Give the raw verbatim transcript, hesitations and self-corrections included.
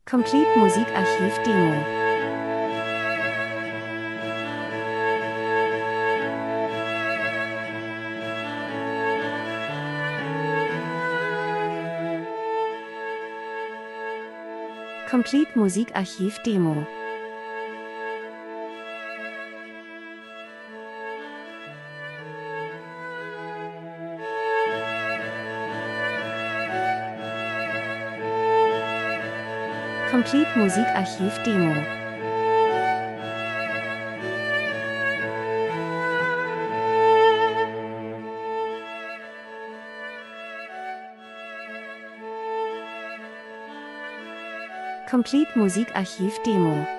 Complete Musikarchiv Demo. Complete Musikarchiv Demo. Complete Musikarchiv Demo. Complete Musikarchiv Demo.